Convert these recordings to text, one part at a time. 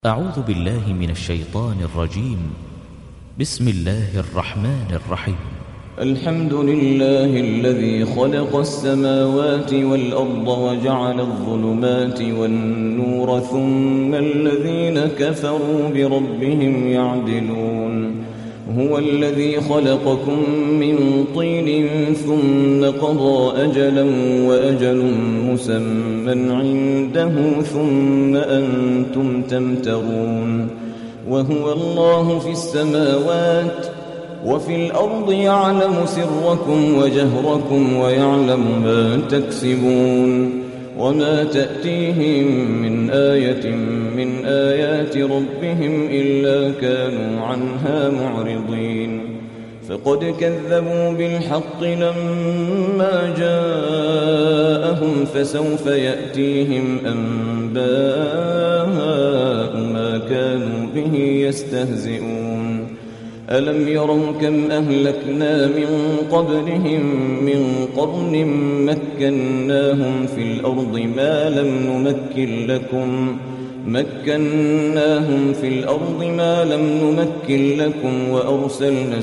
أعوذ بالله من الشيطان الرجيم. بسم الله الرحمن الرحيم. الحمد لله الذي خلق السماوات والأرض وجعل الظلمات والنور ثم الذين كفروا بربهم يعدلون. هو الذي خلقكم من طين ثم قضى أجلا وأجل مسمى عنده ثم أنتم تمترون. وهو الله في السماوات وفي الأرض يعلم سركم وجهركم ويعلم ما تكسبون. وما تأتيهم من آية من آيات ربهم إلا كانوا عنها معرضين. فقد كذبوا بالحق لما جاءهم فسوف يأتيهم أنباء ما كانوا به يستهزئون. ألم يروا كم أهلكنا من قبلهم من قرن مكناهم في الأرض ما لم نمكن لكم وأرسلنا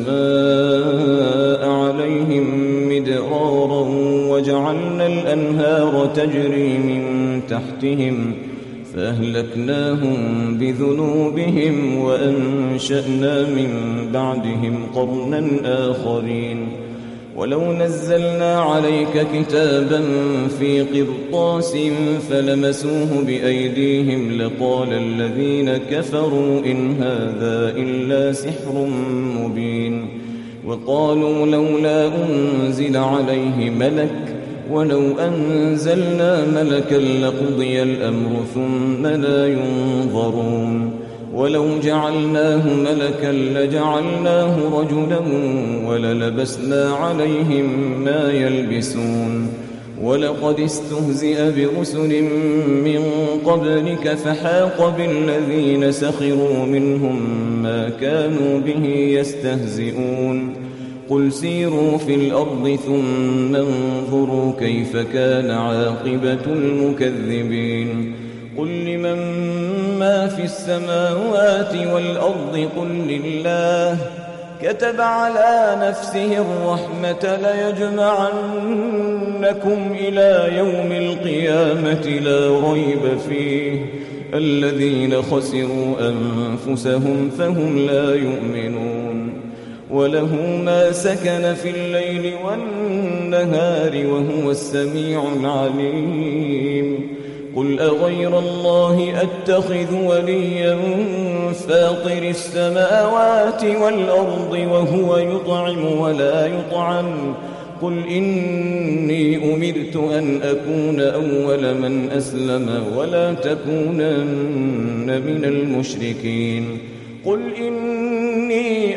السماء عليهم مدرارا وجعلنا الأنهار تجري من تحتهم فأهلكناهم بذنوبهم وأنشأنا من بعدهم قرنا آخرين. ولو نزلنا عليك كتابا في قرطاس فلمسوه بأيديهم لقال الذين كفروا إن هذا إلا سحر مبين. وقالوا لولا أنزل عليه ملك ولو أنزلنا ملكا لقضي الأمر ثم لا ينظرون. ولو جعلناه ملكا لجعلناه رجلا وللبسنا عليهم ما يلبسون. ولقد استهزئ برسل من قبلك فحاق بالذين سخروا منهم ما كانوا به يستهزئون. قل سيروا في الأرض ثم انظروا كيف كان عاقبة المكذبين. قل لمن ما في السماوات والأرض قل لله كتب على نفسه الرحمة ليجمعنكم إلى يوم القيامة لا ريب فيه الذين خسروا أنفسهم فهم لا يؤمنون. وله ما سكن في الليل والنهار وهو السميع العليم. قل أغير الله أتخذ وليا فاطر السماوات والأرض وهو يطعم ولا يطعم. قل إني أمرت أن أكون أول من أسلم ولا تكونن من المشركين. قل إني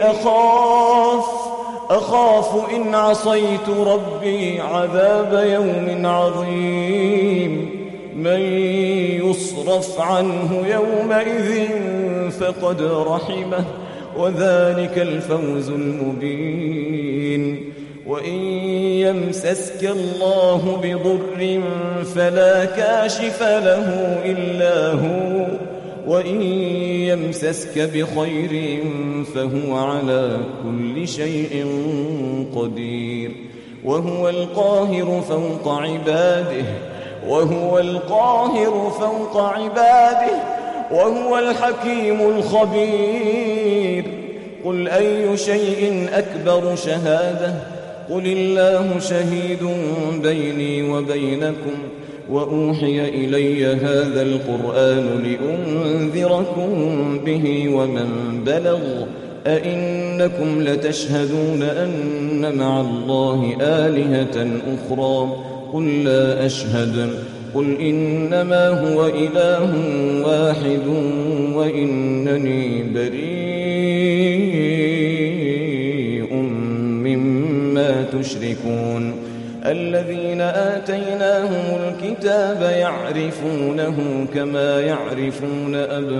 أخاف إن عصيت ربي عذاب يوم عظيم. من يصرف عنه يومئذ فقد رحمه وذلك الفوز المبين. وإن يمسسك الله بضر فلا كاشف له إلا هو وإن يمسسك بخير فهو على كل شيء قدير. وهو القاهر فوق عباده وهو الحكيم الخبير. قل أي شيء أكبر شهادة قل الله شهيد بيني وبينكم وأوحي إلي هذا القرآن لأنذركم به ومن بلغ أئنكم لتشهدون أن مع الله آلهة أخرى قل لا أشهد. قل إنما هو إله واحد وإنني بريء مما تشركون. الذين آتيناهم الكتاب يعرفونه كما يعرفون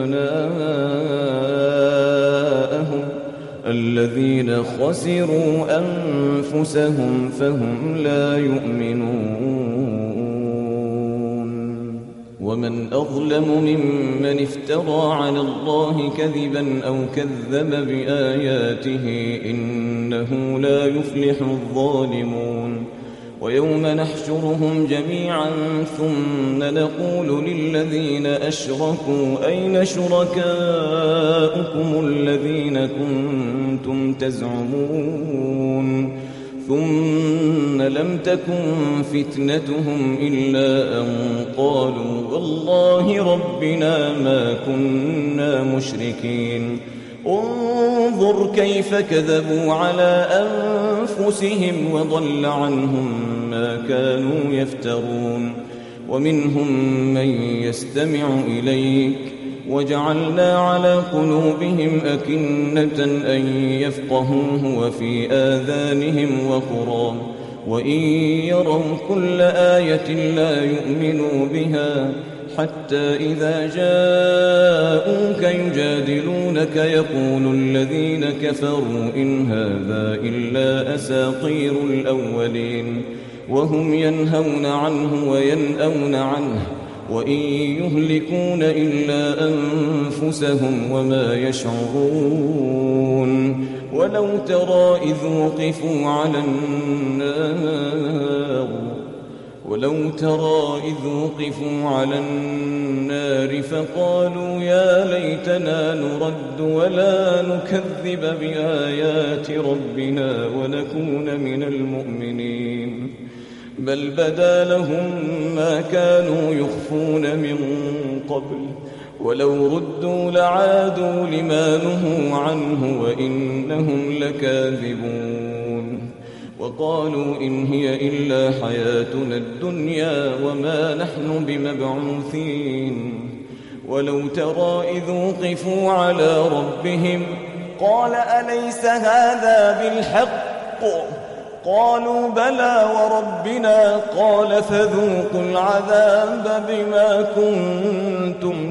أبناءهم الذين خسروا أنفسهم فهم لا يؤمنون. ومن أظلم ممن افترى على الله كذبا أو كذب بآياته إنه لا يفلح الظالمون ويوم نحشرهم جميعا ثم نقول للذين أشركوا أين شركاؤكم الذين كنتم تزعمون ثم لم تكن فتنتهم إلا أن قالوا والله ربنا ما كنا مشركين انظر كيف كذبوا على أنفسهم وضل عنهم ما كانوا يفترون ومنهم من يستمع إليك وجعلنا على قلوبهم أكنة أن يفقهوه وفي آذانهم وقرا وإن يروا كل آية لا يؤمنوا بها حتى إذا جاءوك يجادلونك يقول الذين كفروا إن هذا إلا أساطير الأولين وهم ينهون عنه وينأون عنه وإن يهلكون إلا أنفسهم وما يشعرون ولو ترى إذ وقفوا على النار فقالوا يا ليتنا نرد ولا نكذب بآيات ربنا ونكون من المؤمنين بل بدا لهم ما كانوا يخفون من قبل ولو ردوا لعادوا لما نهوا عنه وإنهم لكاذبون وقالوا إن هي إلا حياتنا الدنيا وما نحن بمبعوثين ولو ترى إذ وقفوا على ربهم قال أليس هذا بالحق قالوا بلى وربنا قال فذوقوا العذاب بما كنتم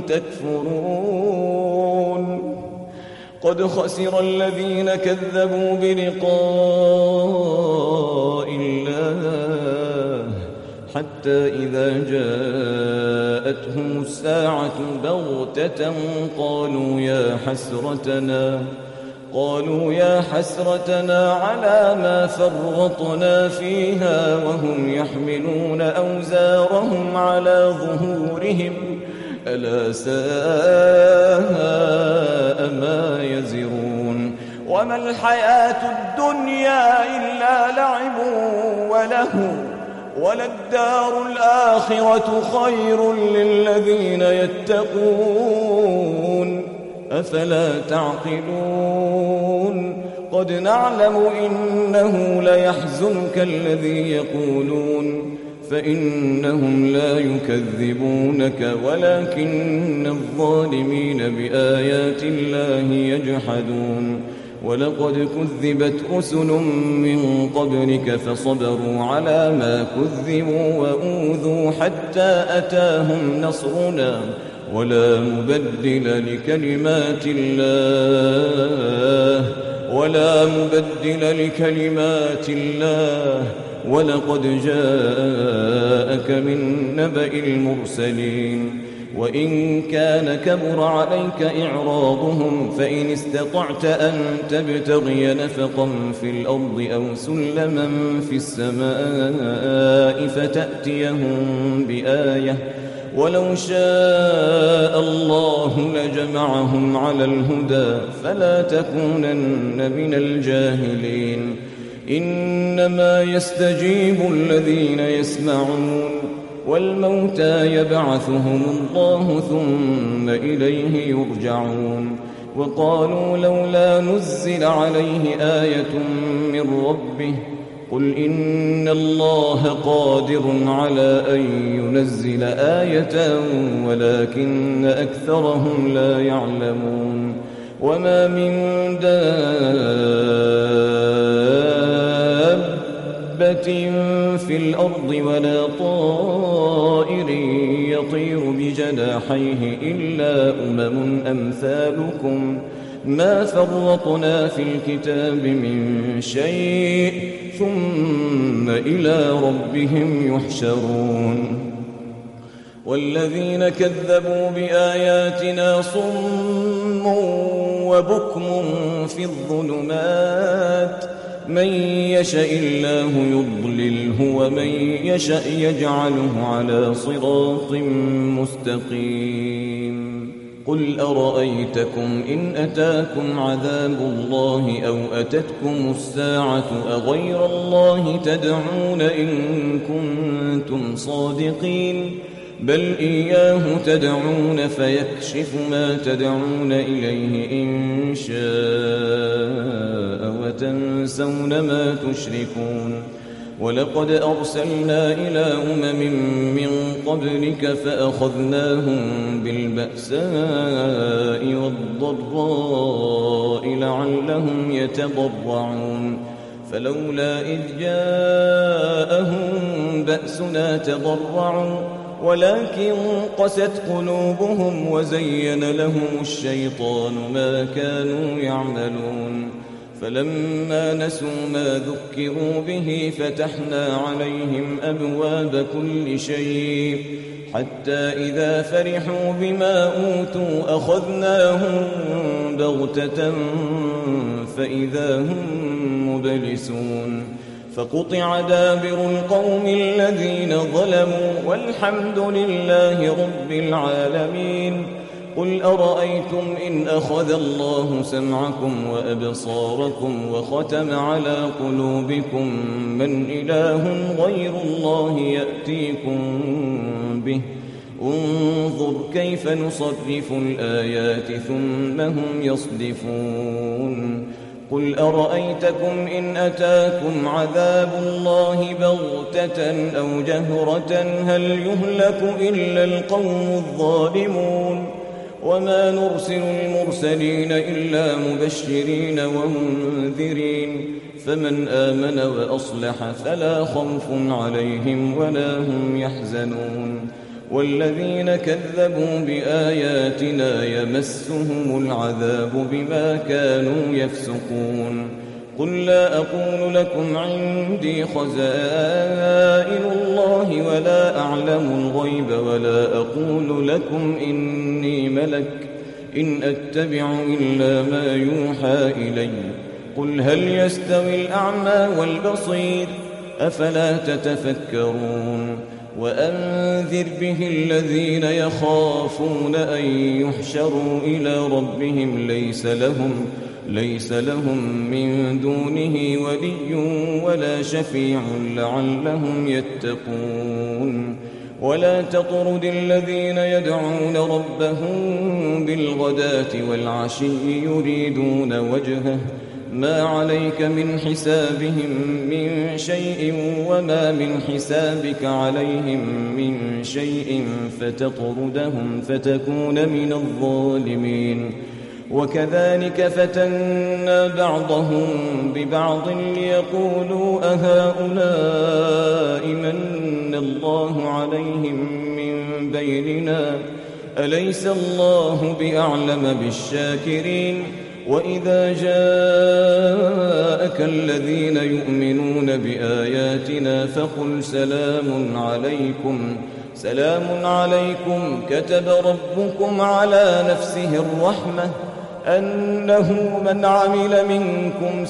تكفرون قد خسر الذين كذبوا بلقاء الله حتى إذا جاءتهم الساعة بغتة قالوا يا حسرتنا على ما فرطنا فيها وهم يحملون أوزارهم على ظهورهم ألا ساء ما يزرون وما الحياة الدنيا إلا لعب ولهو وللدار الآخرة خير للذين يتقون أفلا تعقلون قد نعلم إنه ليحزنك الذي يقولون فإنهم لا يكذبونك ولكن الظالمين بآيات الله يجحدون ولقد كذبت رسل من قبلك فصبروا على ما كذبوا وأوذوا حتى أتاهم نصرنا ولا مبدل لكلمات الله ولقد جاءك من نبأ المرسلين وإن كان كبر عليك إعراضهم فإن استطعت أن تبتغي نفقا في الأرض أو سلما في السماء فتأتيهم بآية ولو شاء الله لجمعهم على الهدى فلا تكونن من الجاهلين إنما يستجيب الذين يسمعون والموتى يبعثهم الله ثم إليه يرجعون وقالوا لولا نزل عليه آية من ربه قل إن الله قادر على أن ينزل آية ولكن أكثرهم لا يعلمون وما من دابة في الأرض ولا طائر يطير بجناحيه إلا أمثالكم ما فرطنا في الكتاب من شيء ثم إلى ربهم يحشرون والذين كذبوا بآياتنا صم وبكم في الظلمات من يشاء الله يضلله ومن يشاء يجعله على صراط مستقيم قل أرأيتكم إن أتاكم عذاب الله أو أتتكم الساعة أغير الله تدعون إن كنتم صادقين بل إياه تدعون فيكشف ما تدعون إليه إن شاء وتنسون ما تشركون ولقد أرسلنا إلى من قبلك فأخذناهم بالبأساء والضراء لعلهم يتضرعون فلولا إذ جاءهم بأسنا تضرعوا ولكن قست قلوبهم وزين لهم الشيطان ما كانوا يعملون فلما نسوا ما ذكروا به فتحنا عليهم أبواب كل شيء حتى إذا فرحوا بما أوتوا أخذناهم بغتة فإذا هم مبلسون فقطع دابر القوم الذين ظلموا والحمد لله رب العالمين قل أرأيتم إن أخذ الله سمعكم وأبصاركم وختم على قلوبكم من إله غير الله يأتيكم به انظر كيف نصرف الآيات ثم هم يصدفون قل أرأيتكم إن أتاكم عذاب الله بغتة أو جهرة هل يهلك إلا القوم الظالمون وما نرسل المرسلين إلا مبشرين ومنذرين فمن آمن وأصلح فلا خوف عليهم ولا هم يحزنون والذين كذبوا بآياتنا يمسهم العذاب بما كانوا يفسقون قل لا أقول لكم عندي خزائن الله ولا أعلم الغيب ولا أقول لكم إني ملك إن أتبع إلا ما يوحى إلي قل هل يستوي الأعمى والبصير أفلا تتفكرون وأنذر به الذين يخافون أن يحشروا إلى ربهم ليس لهم من دونه ولي ولا شفيع لعلهم يتقون ولا تطرد الذين يدعون ربهم بالغداة والعشي يريدون وجهه ما عليك من حسابهم من شيء وما من حسابك عليهم من شيء فتطردهم فتكون من الظالمين وكذلك فتنا بعضهم ببعض ليقولوا أهؤلاء من الله عليهم من بيننا أليس الله بأعلم بالشاكرين وإذا جاءك الذين يؤمنون بآياتنا فقل سلام عليكم كتب ربكم على نفسه الرحمة أنه من عمل منكم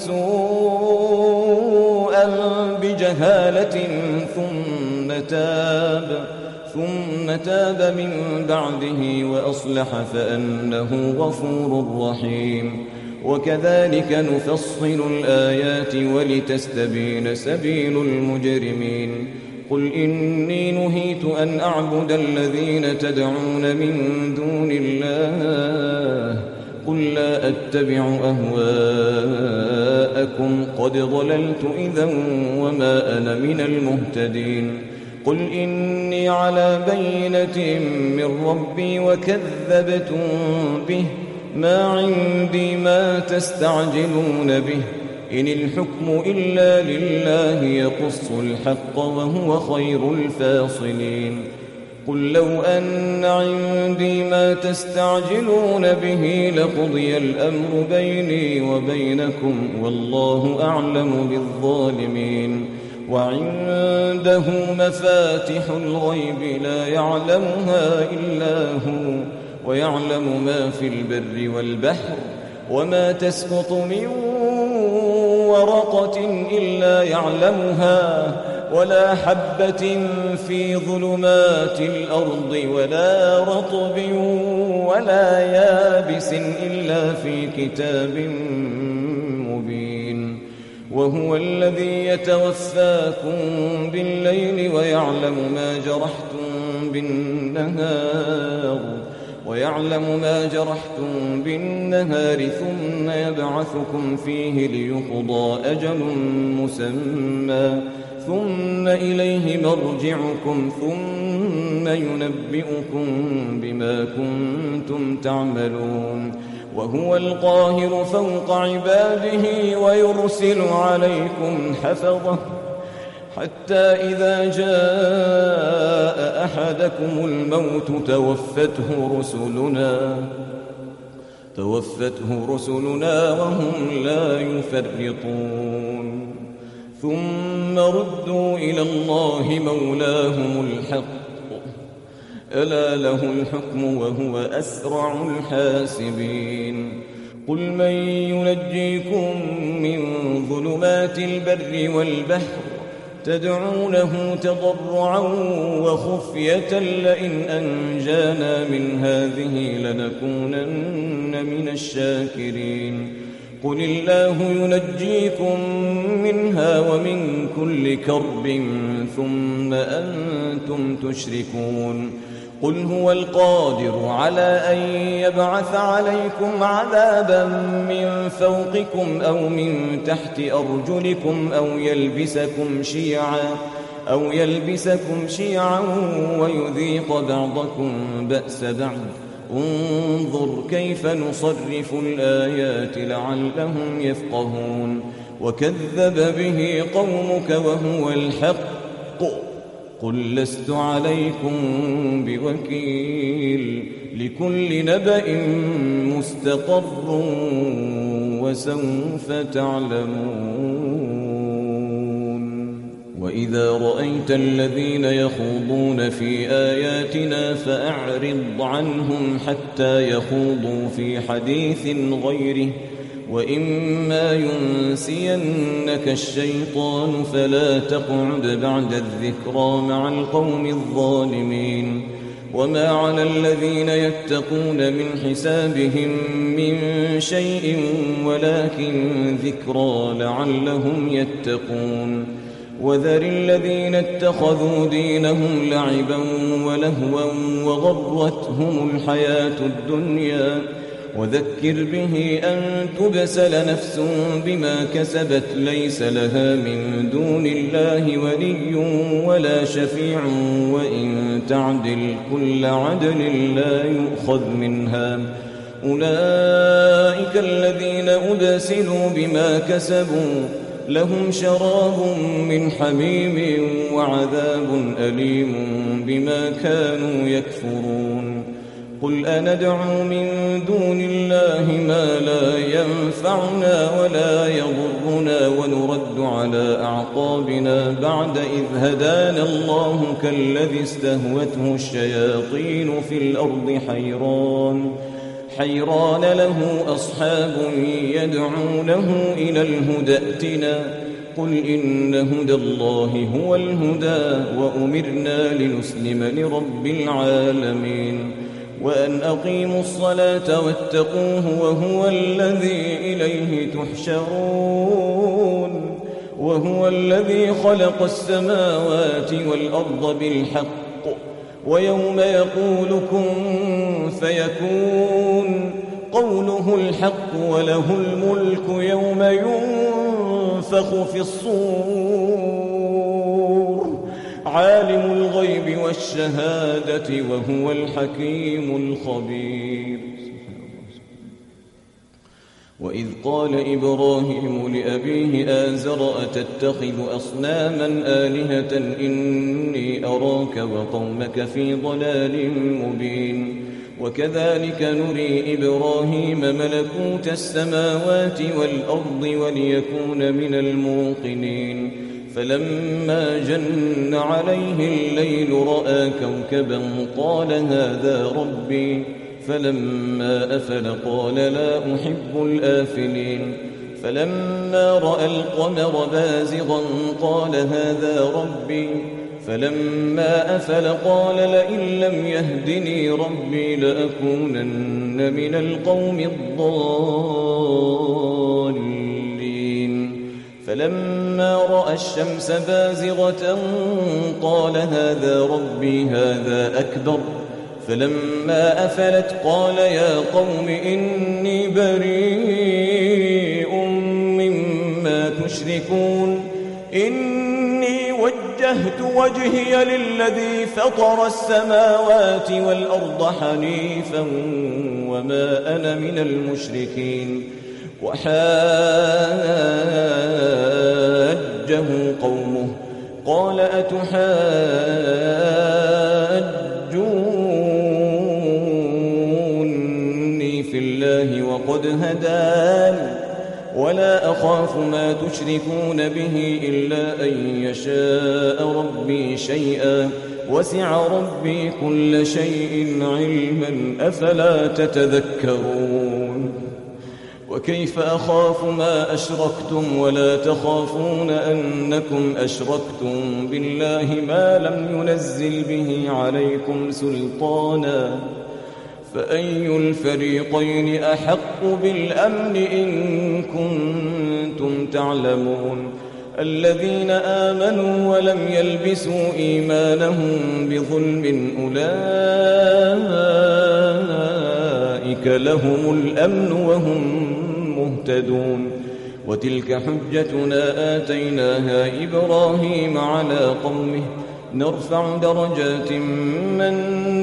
سوءا بجهالة ثم تاب من بعده وأصلح فأنه غفور رحيم وكذلك نفصل الآيات ولتستبين سبيل المجرمين قل إني نهيت أن أعبد الذين تدعون من دون الله قل لا أتبع أهواءكم قد ضللت إذا وما أنا من المهتدين قل إني على بينة من ربي وكذبتم به ما عندي ما تستعجلون به إن الحكم إلا لله يقص الحق وهو خير الفاصلين قل لو أن عندي ما تستعجلون به لقضي الأمر بيني وبينكم والله أعلم بالظالمين وعنده مفاتح الغيب لا يعلمها إلا هو ويعلم ما في البر والبحر وما تسقط من ورقة إلا يعلمها ولا حبة في ظلمات الأرض ولا رطب ولا يابس إلا في كتاب مبين. وهو الذي يتوفاكم بالليل ويعلم ما جرحتم بالنهار ثم يبعثكم فيه ليقضى أجل مسمى ثم إليه مرجعكم ثم ينبئكم بما كنتم تعملون. وهو القاهر فوق عباده ويرسل عليكم حفظه حتى إذا جاء أحدكم الموت توفته رسلنا وهم لا يفرطون ثم ردوا إلى الله مولاهم الحق ألا له الحكم وهو أسرع الحاسبين. قل من ينجيكم من ظلمات البر والبحر تدعونه تضرعا وخفية لئن أنجانا من هذه لنكونن من الشاكرين. قل الله ينجيكم منها ومن كل كرب ثم أنتم تشركون. قل هو القادر على أن يبعث عليكم عذابا من فوقكم أو من تحت أرجلكم أو يلبسكم شيعا ويذيق بعضكم بأس بعض. انظر كيف نصرف الآيات لعلهم يفقهون. وكذب به قومك وهو الحق قل لست عليكم بوكيل لكل نبأ مستقر وسوف تعلمون. وإذا رأيت الذين يخوضون في آياتنا فأعرض عنهم حتى يخوضوا في حديث غيره وإما ينسينك الشيطان فلا تقعد بعد الذكرى مع القوم الظالمين. وما على الذين يتقون من حسابهم من شيء ولكن ذكرى لعلهم يتقون. وذر الذين اتخذوا دينهم لعبا ولهوا وغرتهم الحياة الدنيا وذكر به أن تبسل نفس بما كسبت ليس لها من دون الله ولي ولا شفيع وإن تعدل كل عدل لا يؤخذ منها. أولئك الذين أبسلوا بما كسبوا لهم شراب من حميم وعذاب أليم بما كانوا يكفرون. قل أندعو من دون الله ما لا ينفعنا ولا يضرنا ونرد على أعقابنا بعد إذ هدانا الله كالذي استهوته الشياطين في الأرض حيران له أصحاب يدعونه إلى الهدى ائتنا قل إن هدى الله هو الهدى وأمرنا لنسلم لرب العالمين وأن أقيموا الصلاة واتقوه وهو الذي إليه تحشرون. وهو الذي خلق السماوات والأرض بالحق ويوم يقول كن فيكون قوله الحق وله الملك يوم ينفخ في الصور عالم الغيب والشهادة وهو الحكيم الخبير. وإذ قال إبراهيم لأبيه آزر أتتخذ أصناما آلهة إني أراك وقومك في ضلال مبين. وكذلك نري إبراهيم ملكوت السماوات والأرض وليكون من الموقنين فلما جن عليه الليل رأى كوكبا قال هذا ربي فلما أفل قال لا أحب الآفلين فلما رأى القمر بازغا قال هذا ربي فلما أفل قال لئن لم يهدني ربي لأكونن من القوم الضالين فلما رأى الشمس بازغة قال هذا ربي هذا أكبر فلما أفلت قال يا قوم إني بريء مما تشركون إني وجهت وجهي للذي فطر السماوات والأرض حنيفا وما أنا من المشركين وحاجه قومه قال أتحاجوني في الله وقد هدان ولا أخاف ما تشركون به إلا أن يشاء ربي شيئا وسع ربي كل شيء علما أفلا تتذكرون وكيف أخاف ما أشركتم ولا تخافون أنكم أشركتم بالله ما لم ينزل به عليكم سلطانا فأي الفريقين أحق بالأمن إن كنتم تعلمون الذين آمنوا ولم يلبسوا إيمانهم بظلم أولئك لهم الأمن وهم مهتدون وتلك حجتنا آتيناها إبراهيم على قومه نرفع درجات من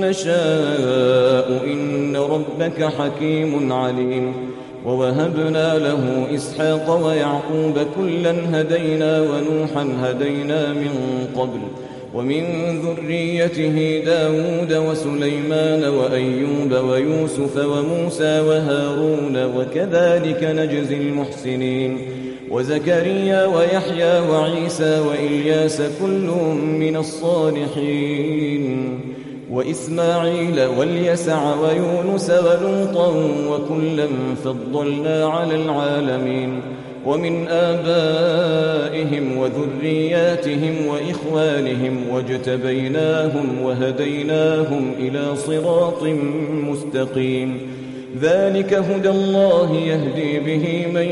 نشاء إن ربك حكيم عليم ووهبنا له إسحاق ويعقوب كلا هدينا ونوحا هدينا من قبل ومن ذريته داود وسليمان وأيوب ويوسف وموسى وهارون وكذلك نجزي المحسنين وزكريا ويحيى وعيسى وإلياس كل من الصالحين وإسماعيل واليسع ويونس ولوطا وكلا فضلنا على العالمين ومن آبائهم وذرياتهم وإخوانهم واجتبيناهم وهديناهم إلى صراط مستقيم ذلك هدى الله يهدي به من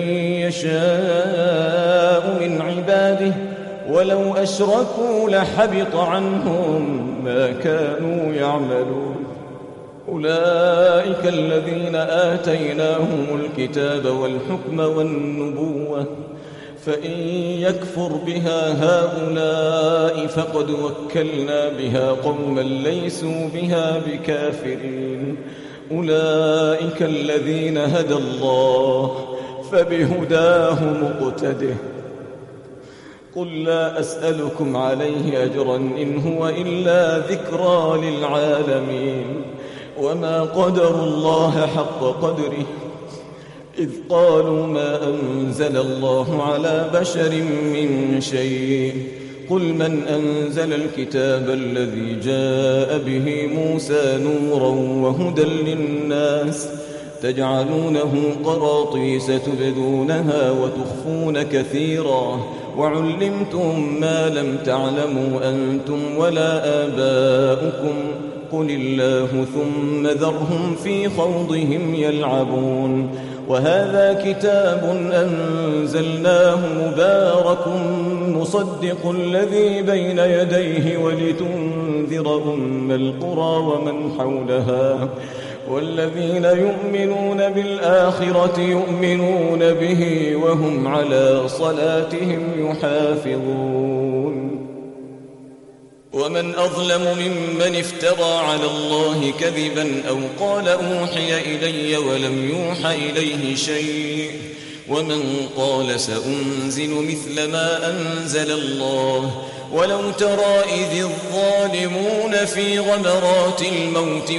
يشاء من عباده ولو أشركوا لحبط عنهم ما كانوا يعملون أولئك الذين آتيناهم الكتاب والحكم والنبوة فإن يكفر بها هؤلاء فقد وكلنا بها قوما ليسوا بها بكافرين أولئك الذين هدى الله فبهداه مقتده قل لا أسألكم عليه أجرا إن هو إلا ذكرى للعالمين وما قدروا الله حق قدره إذ قالوا ما أنزل الله على بشر من شيء قل من أنزل الكتاب الذي جاء به موسى نورا وهدى للناس تجعلونه قراطيس تبدونها وتخفون كثيرا وعلمتم ما لم تعلموا أنتم ولا آباؤكم قل الله ثم ذرهم في خوضهم يلعبون وهذا كتاب أنزلناه مبارك مصدق الذي بين يديه ولتنذر أم القرى ومن حولها والذين يؤمنون بالآخرة يؤمنون به وهم على صلاتهم يحافظون ومن أظلم ممن افترى على الله كذبا أو قال أوحي إلي ولم يوحى إليه شيء ومن قال سأنزل مثل ما أنزل الله ولو ترى إذ الظالمون في غمرات الموت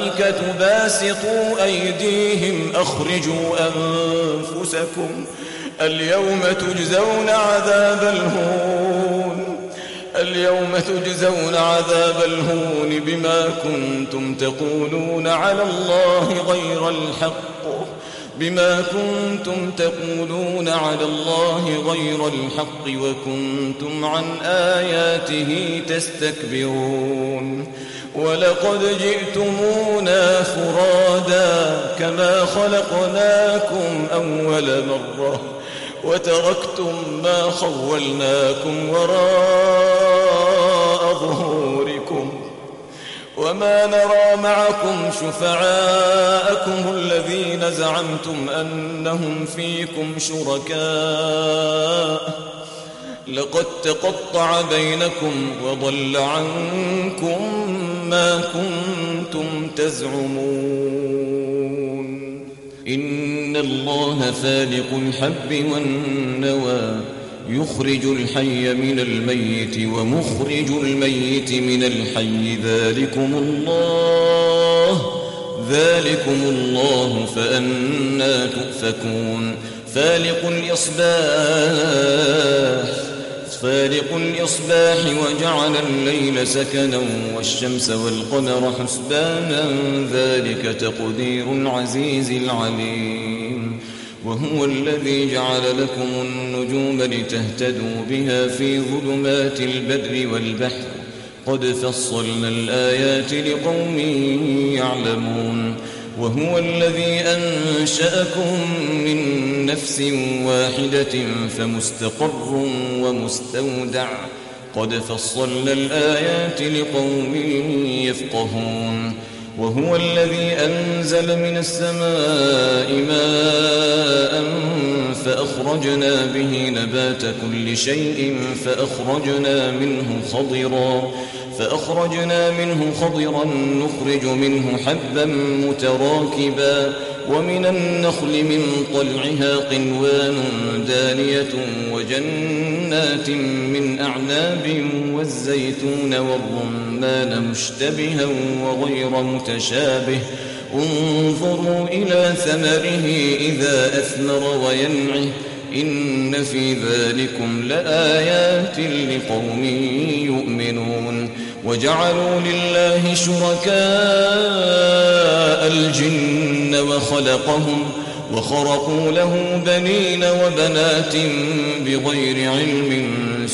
والملائكة باسطوا أيديهم أخرجوا أنفسكم اليوم تجزون عذاب الهون بما كنتم تقولون على الله غير الحق وكنتم عن آياته تستكبرون ولقد جئتمونا فرادا كما خلقناكم أول مرة وتركتم ما خولناكم وراء ظهوركم وما نرى معكم شفعاءكم الذين زعمتم أنهم فيكم شركاء لقد تقطع بينكم وضل عنكم ما كنتم تزعمون إن الله فالق الحب والنوى يخرج الحي من الميت ومخرج الميت من الحي ذلكم الله فأنى تؤفكون فالق الإصباح وجعل الليل سكنا والشمس والقمر حسبانا ذلك تقدير العزيز العليم وهو الذي جعل لكم النجوم لتهتدوا بها في ظلمات البر والبحر قد فصلنا الآيات لقوم يعلمون وهو الذي أنشأكم من نفس واحدة فمستقر ومستودع قد فصلنا الآيات لقوم يفقهون وهو الذي أنزل من السماء ماء فأخرجنا به نبات كل شيء فأخرجنا منه خضرا نخرج منه حبا متراكبا ومن النخل من طلعها قنوان دانية وجنات من أعناب والزيتون والرمان مشتبها وغير متشابه انظروا إلى ثمره إذا أثمر وينعه إن في ذلكم لآيات لقوم يؤمنون وجعلوا لله شركاء الجن وخرقوا له بنين وبنات بغير علم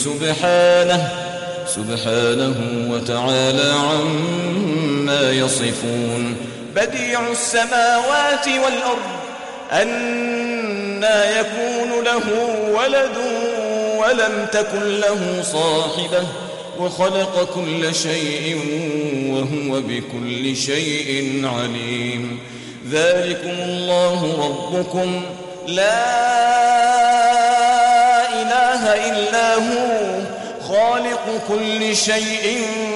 سبحانه وتعالى عما يصفون بديع السماوات والأرض أنى يكون له ولد ولم تكن له صاحبة وخلق كل شيء وهو بكل شيء عليم ذلكم الله ربكم لا إله إلا هو خالق كل شيء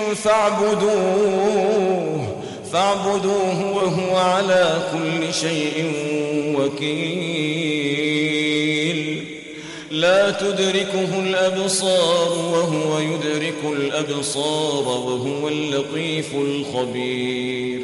فاعبدوه وهو على كل شيء وكيل لا تدركه الأبصار وهو يدرك الأبصار وهو اللطيف الخبير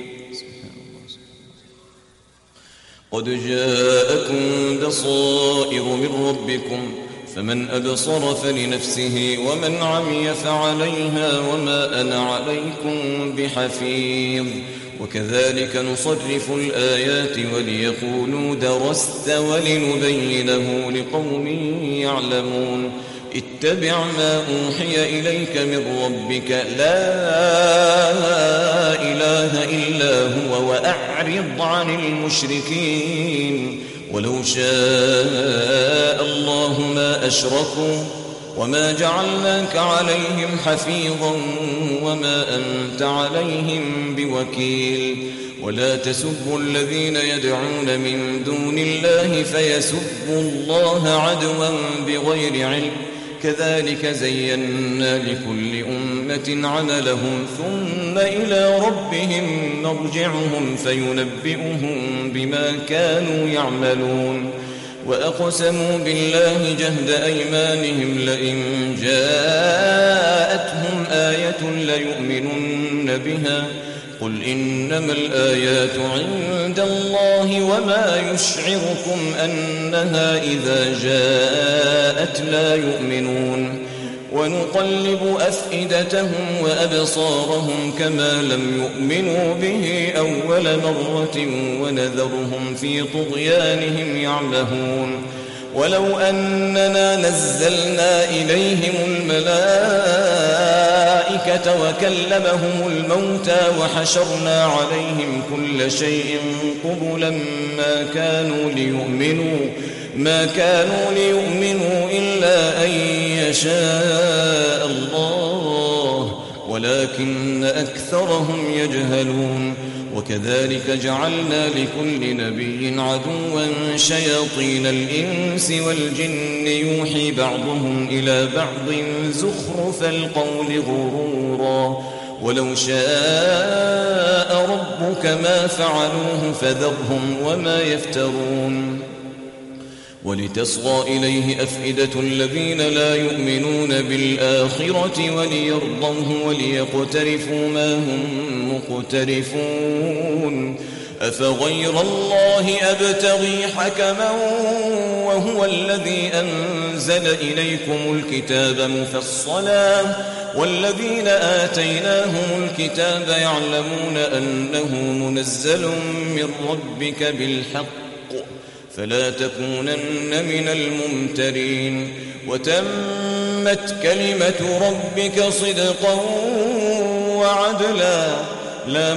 قد جاءكم بصائر من ربكم فمن أبصر فلنفسه ومن عمي فعليها وما أنا عليكم بحفيظ وكذلك نصرف الآيات وليقولوا درست ولنبينه لقوم يعلمون اتبع ما أوحي إليك من ربك لا إله إلا هو وأعرض عن المشركين ولو شاء الله ما أشركوا وما جعلناك عليهم حفيظا وما أنت عليهم بوكيل ولا تسبوا الذين يدعون من دون الله فيسبوا الله عدوا بغير علم كذلك زينا لكل أمة عملهم ثم إلى ربهم مرجعهم فينبئهم بما كانوا يعملون وأقسموا بالله جهد أيمانهم لئن جاءتهم آية ليؤمنن بها قل إنما الآيات عند الله وما يشعركم أنها إذا جاءت لا يؤمنون ونقلب أفئدتهم وأبصارهم كما لم يؤمنوا به أول مرة ونذرهم في طغيانهم يعمهون ولو أننا نزلنا إليهم الملائكة وكلمهم الموتى وحشرنا عليهم كل شيء قبلا ما كانوا ليؤمنوا إلا أن يشاء الله ولكن أكثرهم يجهلون وكذلك جعلنا لكل نبي عدوا شياطين الإنس والجن يوحي بعضهم إلى بعض زخرف القول غرورا ولو شاء ربك ما فعلوه فذرهم وما يفترون ولتصغى إليه أفئدة الذين لا يؤمنون بالآخرة وليرضوه وليقترفوا ما هم مقترفون أفغير الله أبتغي حكما وهو الذي أنزل إليكم الكتاب مفصلا والذين آتيناهم الكتاب يعلمون أنه منزل من ربك بالحق فلا تكونن من الممترين وتمت كلمة ربك صدقا وعدلا لا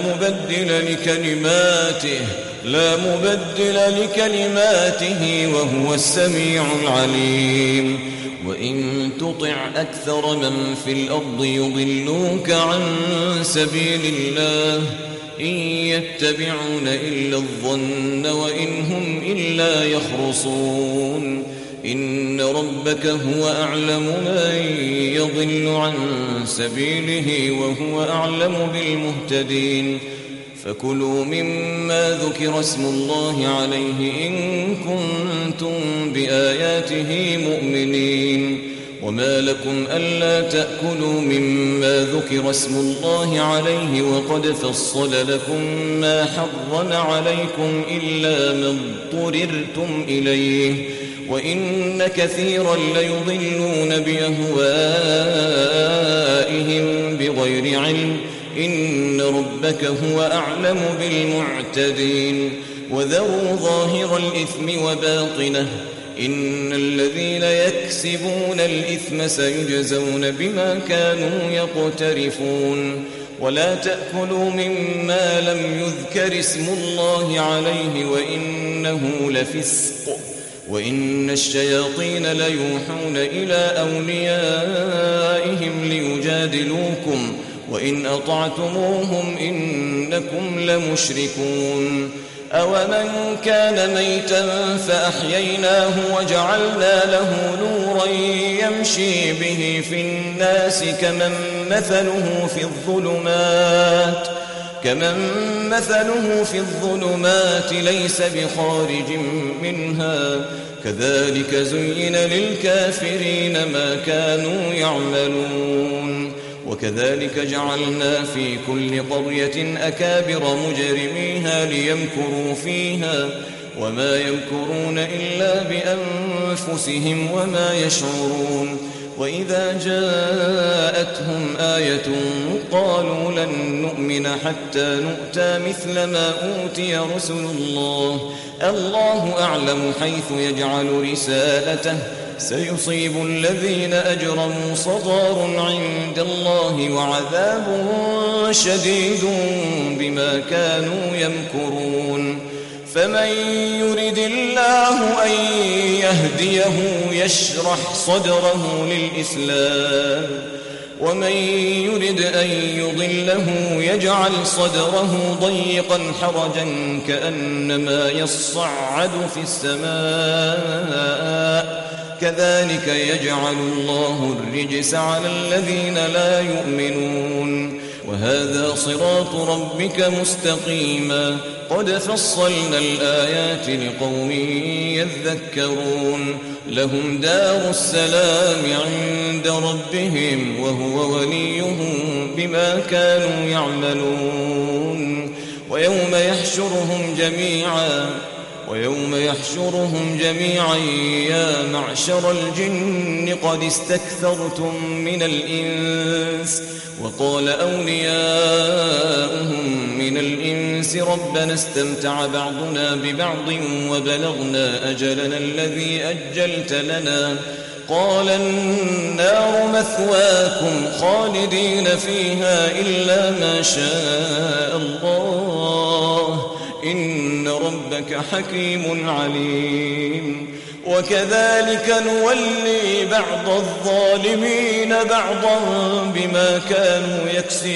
مبدل لكلماته وهو السميع العليم وإن تطع أكثر من في الأرض يضلوك عن سبيل الله إن يتبعون إلا الظن وإن هم إلا يخرصون إن ربك هو أعلم من يضل عن سبيله وهو أعلم بالمهتدين فكلوا مما ذكر اسم الله عليه إن كنتم بآياته مؤمنين وما لكم ألا تأكلوا مما ذكر اسم الله عليه وقد فصل لكم ما حرم عليكم إلا ما اضطررتم إليه وإن كثيرا ليضلون بأهوائهم بغير علم إن ربك هو أعلم بالمعتدين وذروا ظاهر الإثم وباطنه إن الذين يكسبون الإثم سيجزون بما كانوا يقترفون ولا تأكلوا مما لم يذكر اسم الله عليه وإنه لفسق وإن الشياطين ليوحون إلى أوليائهم ليجادلوكم وإن أطعتموهم إنكم لمشركون أومن كان ميتا فأحييناه وجعلنا له نورا يمشي به في الناس كمن مثله في الظلمات ليس بخارج منها كذلك زين للكافرين ما كانوا يعملون وكذلك جعلنا في كل قرية أكابر مجرميها ليمكروا فيها وما يمكرون إلا بأنفسهم وما يشعرون وإذا جاءتهم آية قالوا لن نؤمن حتى نؤتى مثل ما أوتي رسل الله أعلم حيث يجعل رسالته سيصيب الذين أجرموا صغار عند الله وعذاب شديد بما كانوا يمكرون فمن يرد الله أن يهديه يشرح صدره للإسلام ومن يرد أن يضله يجعل صدره ضيقا حرجا كأنما يصعد في السماء كذلك يجعل الله الرجس على الذين لا يؤمنون وهذا صراط ربك مستقيما قد فصلنا الآيات لقوم يذكرون لهم دار السلام عند ربهم وهو وليهم بما كانوا يعملون ويوم يحشرهم جميعا يا معشر الجن قد استكثرتم من الإنس وقال أولياؤهم من الإنس ربنا استمتع بعضنا ببعض وبلغنا أجلنا الذي أجلت لنا قال النار مثواكم خالدين فيها إلا ما شاء الله إن ربك حكيم عليم وكذلك نولي بعض الظالمين بعضا بما كانوا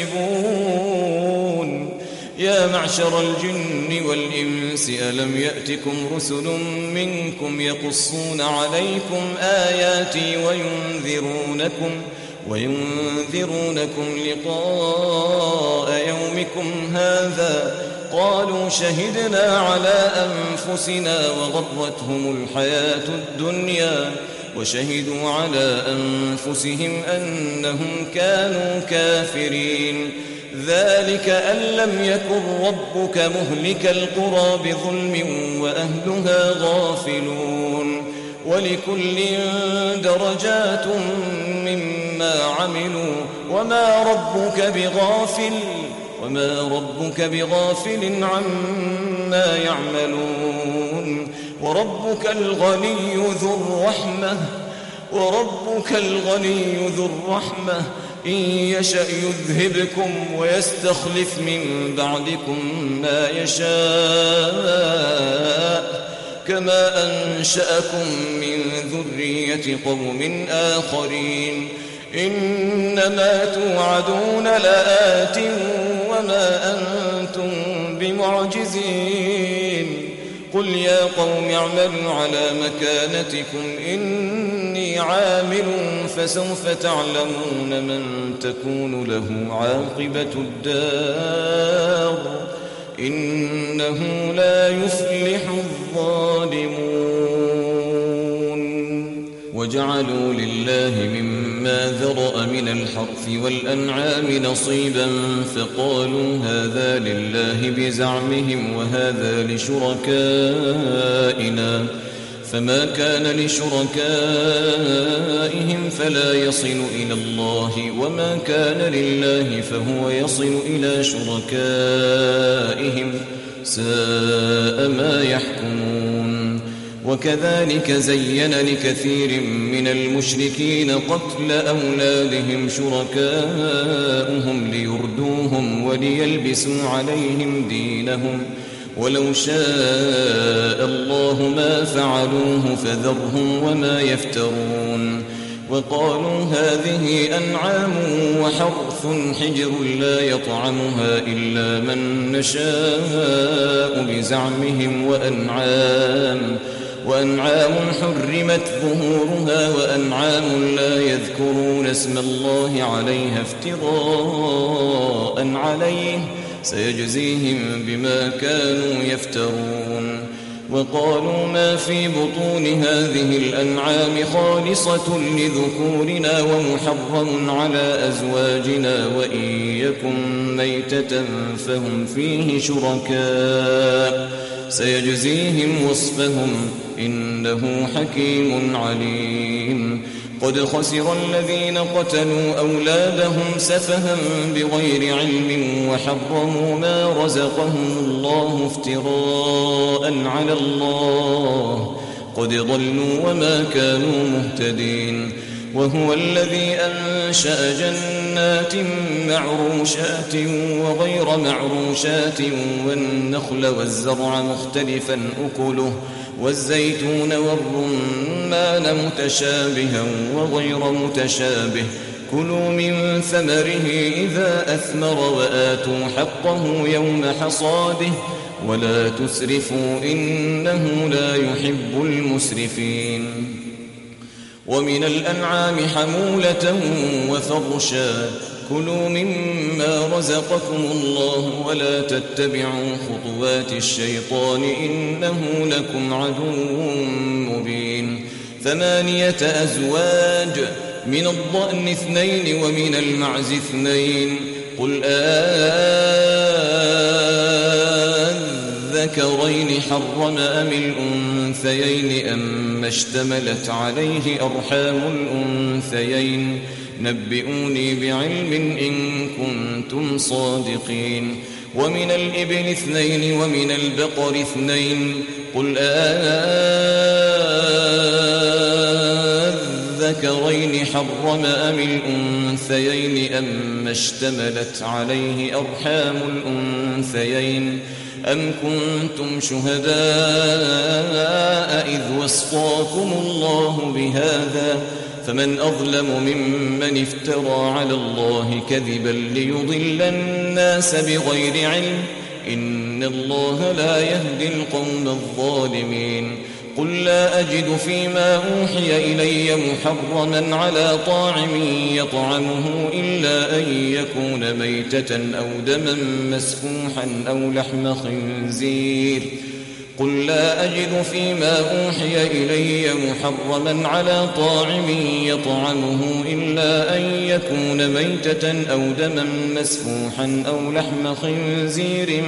يكسبون يا معشر الجن والإنس ألم يأتكم رسل منكم يقصون عليكم آياتي وينذرونكم لقاء يومكم هذا قالوا شهدنا على أنفسنا وغرتهم الحياة الدنيا وشهدوا على أنفسهم أنهم كانوا كافرين ذلك أن لم يكن ربك مهلك القرى بظلم وأهلها غافلون ولكل درجات مما عملوا وما ربك بغافل عما يعملون وربك الغني ذو الرحمة إن يشأ يذهبكم ويستخلف من بعدكم ما يشاء كما أنشأكم من ذرية قوم آخرين إنما توعدون لآت وما أنتم بمعجزين قل يا قوم اعملوا على مكانتكم إني عامل فسوف تعلمون من تكون له عاقبة الدار إنه لا يفلح الظالمون وجعلوا لله مما ذرأ من الحرث والأنعام نصيبا فقالوا هذا لله بزعمهم وهذا لشركائنا فما كان لشركائهم فلا يصل إلى الله وما كان لله فهو يصل إلى شركائهم ساء ما يحكمون وكذلك زين لكثير من المشركين قتل أولادهم شركاؤهم ليردوهم وليلبسوا عليهم دينهم ولو شاء الله ما فعلوه فذرهم وما يفترون وقالوا هذه أنعام وحرث حجر لا يطعمها إلا من نشاء بزعمهم وأنعام حرمت ظهورها وأنعام لا يذكرون اسم الله عليها افتراء عليه سيجزيهم بما كانوا يفترون وقالوا ما في بطون هذه الأنعام خالصة لذكورنا ومحرم على أزواجنا وإن يكن ميتة فهم فيه شركاء سيجزيهم وصفهم إنه حكيم عليم قد خسر الذين قتلوا أولادهم سفها بغير علم وحرموا ما رزقهم الله افتراء على الله قد ضلوا وما كانوا مهتدين وهو الذي أنشأ جنات معروشات وغير معروشات والنخل والزرع مختلفا أكله والزيتون والرمان متشابها وغير متشابه كلوا من ثمره إذا أثمر وآتوا حقه يوم حصاده ولا تسرفوا إنه لا يحب المسرفين ومن الأنعام حمولة وفرشا كلوا مما رزقكم الله ولا تتبعوا خطوات الشيطان إنه لكم عدو مبين 8 أزواج من الضأن 2 ومن المعز 2 قل الذكرين حرم أم الأنثيين أما اشتملت عليه أرحام الأنثيين نبئوني بعلم إن كنتم صادقين ومن الإبل 2 ومن البقر 2 قل الذكرين حرم أم الأنثيين أما اشتملت عليه أرحام الأنثيين أم كنتم شهداء إذ وصاكم الله بهذا فمن أظلم ممن افترى على الله كذبا ليضل الناس بغير علم إن الله لا يهدي القوم الظالمين قل لا أجد فيما أوحي إلي محرما على طاعم يطعمه إلا أن يكون ميتة أو دما مسفوحا أو لحم خنزير قل لا أجد فيما أوحي إلي محرما على طاعم يطعمه إلا أن يكون ميتة أو دما مسفوحا أو لحم خنزير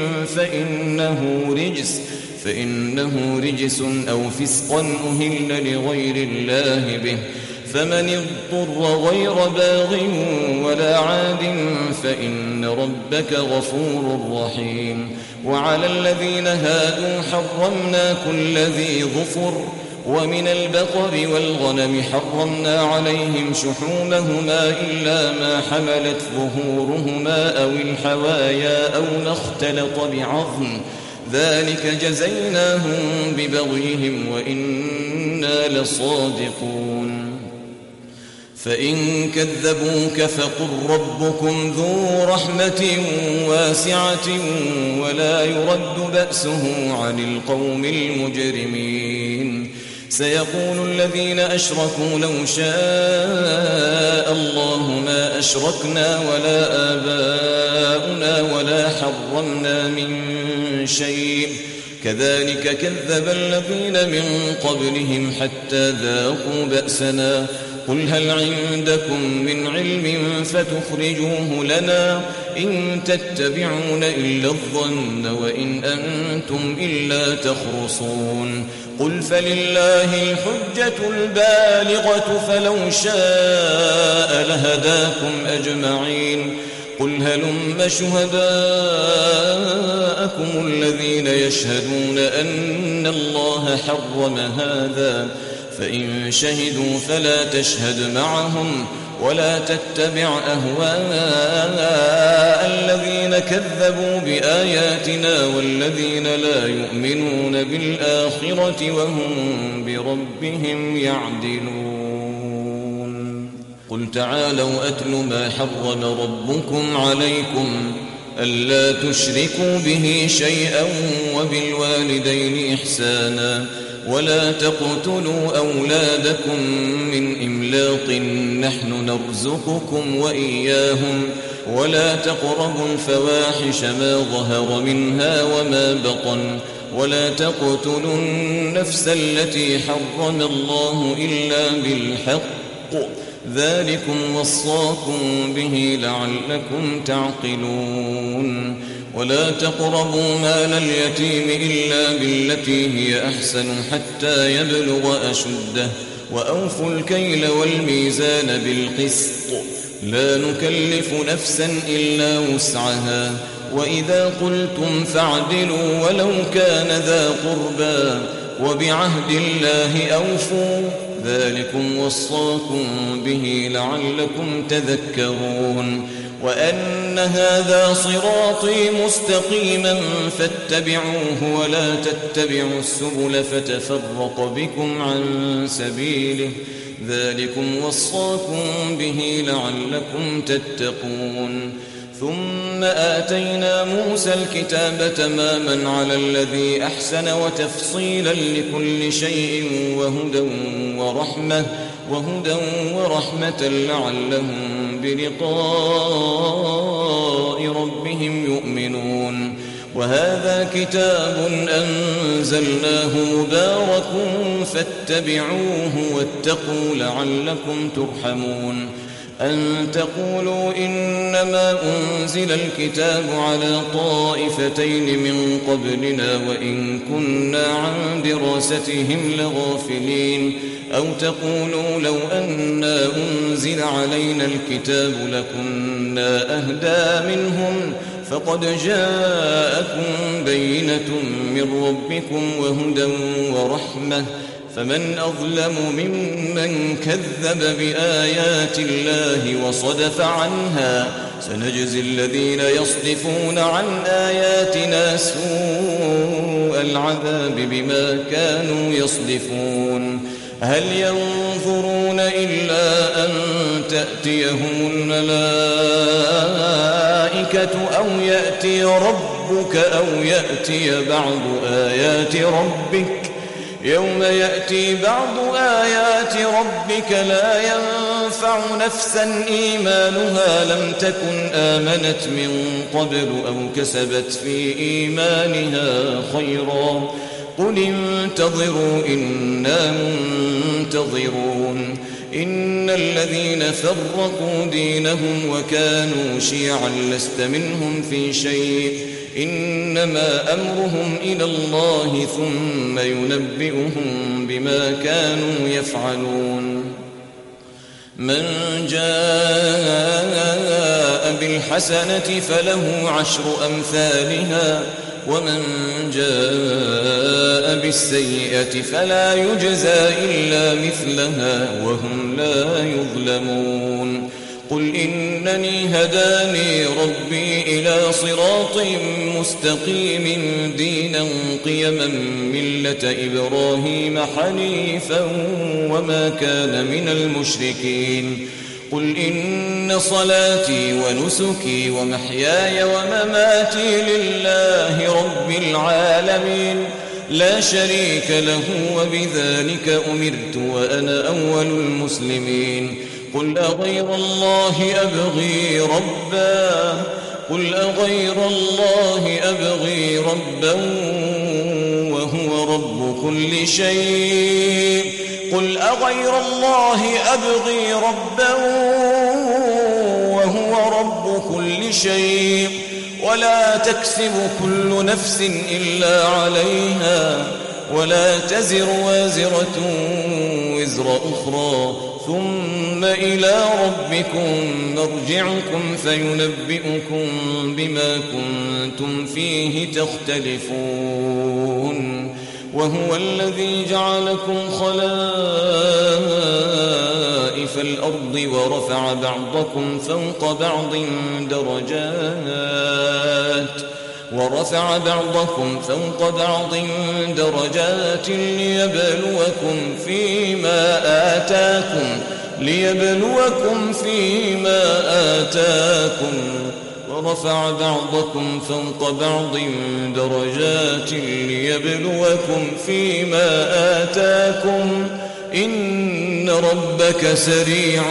فإنه رجس أو فسقا أهل لغير الله به فمن اضطر غير باغ ولا عاد فإن ربك غفور رحيم وعلى الذين هادوا حرمنا كل ذي ظفر ومن البقر والغنم حرمنا عليهم شحومهما إلا ما حملت ظهورهما أو الحوايا أو ما اختلط بعظم ذلك جزيناهم ببغيهم وإنا لصادقون فإن كذبوك فقل ربكم ذو رحمة واسعة ولا يرد بأسه عن القوم المجرمين سيقول الذين أشركوا لو شاء الله ما أشركنا ولا آباؤنا ولا حرمنا من شيء كذلك كذب الذين من قبلهم حتى ذاقوا بأسنا قل هل عندكم من علم فتخرجوه لنا إن تتبعون إلا الظن وإن أنتم إلا تخرصون قل فلله الحجة البالغة فلو شاء لهداكم أجمعين قل هلم شهداءكم الذين يشهدون أن الله حرم هذا فإن شهدوا فلا تشهد معهم ولا تتبع أهواء الذين كذبوا بآياتنا والذين لا يؤمنون بالآخرة وهم بربهم يعدلون قل تعالوا أتل ما حرم ربكم عليكم ألا تشركوا به شيئا وبالوالدين إحسانا ولا تقتلوا أولادكم من إملاق نحن نرزقكم وإياهم ولا تقربوا الفواحش ما ظهر منها وما بطن ولا تقتلوا النفس التي حرم الله إلا بالحق ذلكم وصاكم به لعلكم تعقلون ولا تقربوا مال اليتيم إلا بالتي هي أحسن حتى يبلغ أشده وأوفوا الكيل والميزان بالقسط لا نكلف نفسا إلا وسعها وإذا قلتم فاعدلوا ولو كان ذا قربى وبعهد الله أوفوا ذلكم وصاكم به لعلكم تذكرون وأن هذا صراطي مستقيما فاتبعوه ولا تتبعوا السبل فتفرق بكم عن سبيله ذلكم وصاكم به لعلكم تتقون ثم آتينا موسى الكتاب تماما على الذي أحسن وتفصيلا لكل شيء وهدى وهدى ورحمة لعلهم بلقاء ربهم يؤمنون. وهذا كتاب أنزلناه مبارك فاتبعوه واتقوا لعلكم ترحمون. أن تقولوا إنما أنزل الكتاب على طائفتين من قبلنا وإن كنا عن دراستهم لغافلين. أو تقولوا لو أنا أنزل علينا الكتاب لكنا أهدى منهم فقد جاءكم بينة من ربكم وهدى ورحمة فمن أظلم ممن كذب بآيات الله وصدف عنها سنجزي الذين يصدفون عن آياتنا سوء العذاب بما كانوا يصدفون. هل ينظرون إلا أن تأتيهم الملائكة أو يأتي ربك أو يأتي بعض آيات ربك يوم يأتي بعض آيات ربك لا ينفع نفسا إيمانها لم تكن آمنت من قبل أو كسبت في إيمانها خيرا قل انتظروا إنا منتظرون. إن الذين فرقوا دينهم وكانوا شيعا لست منهم في شيء إنما أمرهم إلى الله ثم ينبئهم بما كانوا يفعلون. من جاء بالحسنة فله 10 أمثالها ومن جاء بالسيئة فلا يجزى إلا مثلها وهم لا يظلمون. قل إنني هداني ربي إلى صراط مستقيم دينا قيما ملة إبراهيم حنيفا وما كان من المشركين. قل إن صلاتي ونسكي ومحياي ومماتي لله رب العالمين لا شريك له وبذلك أمرت وأنا أول المسلمين. قل أغير الله أبغي ربا وهو رب كل شيء قل أغير الله أبغي ربا وهو رب كل شيء ولا تكسب كل نفس إلا عليها ولا تزر وازرة وزر أخرى ثم إلى ربكم مرجعكم فينبئكم بما كنتم فيه تختلفون. وهو الذي جعلكم خلائف الأرض ورفع بعضكم فوق بعض درجات ليبلوكم فيما آتاكم ورفع بعضكم فوق بعض درجات ليبلوكم فيما آتاكم إن ربك سريع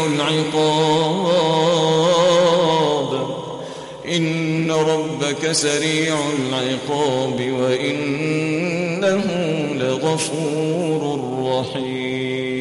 العقاب وإنه لغفور رحيم.